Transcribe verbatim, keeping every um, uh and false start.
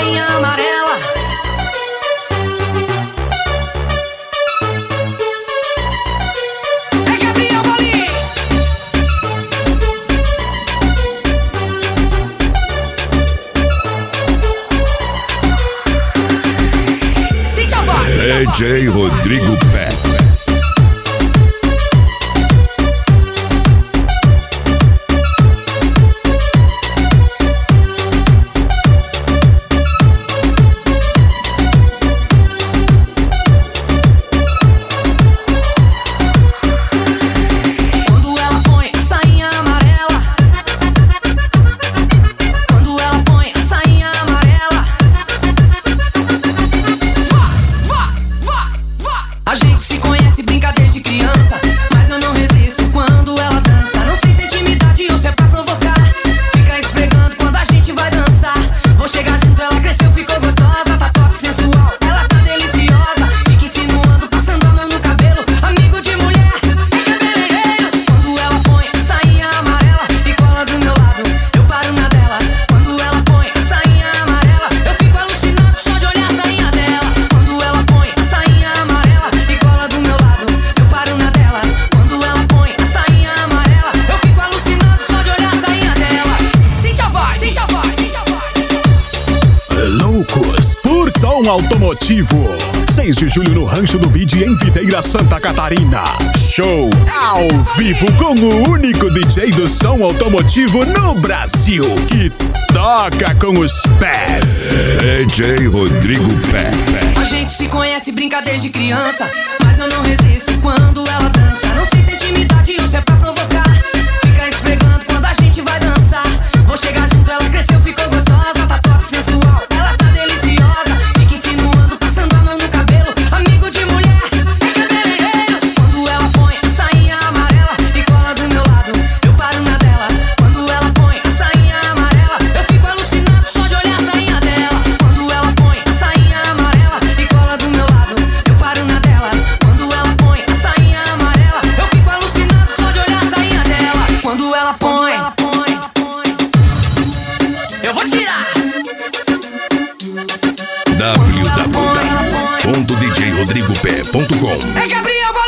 sainha amarela. É Gabriel Bolim. Sente a voz, sente a voz. D J Rodrigo Pé. A gente se conhece, brinca desde criança, mas eu não resisto quando ela dança. Não sei se é intimidade ou se é pra provocar. Fica esfregando quando a gente vai dançar. Vou chegar junto, ela cresceu, ficou gostosa. Tá top, sensual, ela tá deliciosa. Fica insinuando, passando a mão no cabelo. Amigo de mulher, é cabeleireiro. Quando ela põe a sainha amarela e cola do meu lado, eu paro na dela. Quando ela põe a sainha amarela, eu fico alucinado só de olhar a sainha dela. Quando ela põe a sainha amarela e cola do meu lado, eu paro na dela. Quando ela põe a sainha amarela, eu fico alucinado só de olhar a sainha dela. Sente a voz, sente a voz, sente a voz. Loucos por som automotivo. seis de julho no Rancho do Bide em Videira, Santa Catarina. Show ao vivo com o único D J do som automotivo no Brasil que toca com os pés. D J Rodrigo Pé. A gente se conhece, brinca desde criança, mas eu não resisto quando ela dança. Não sei se é intimidade ou se é pra provocar. Fica esfregando quando a gente vai dançar. Vou chegar junto, ela cresceu, ficou gostosa. Tá top, sensual, ela tá deliciosa. Fica insinuando, passando a mão no cabelo. Amigo de mulher, é cabeleireiro. Quando ela põe a sainha amarela e cola do meu lado, eu paro na dela. Quando ela põe a sainha amarela, eu fico alucinado só de olhar a sainha dela. Quando ela põe a sainha amarela e cola do meu lado, eu paro na dela. Quando ela põe a sainha amarela, eu fico alucinado só de olhar a sainha dela. Quando ela põe, ela põe, ela põe. Eu vou tirar. w w w ponto d j rodrigo pé ponto com. É Gabriel Bolim.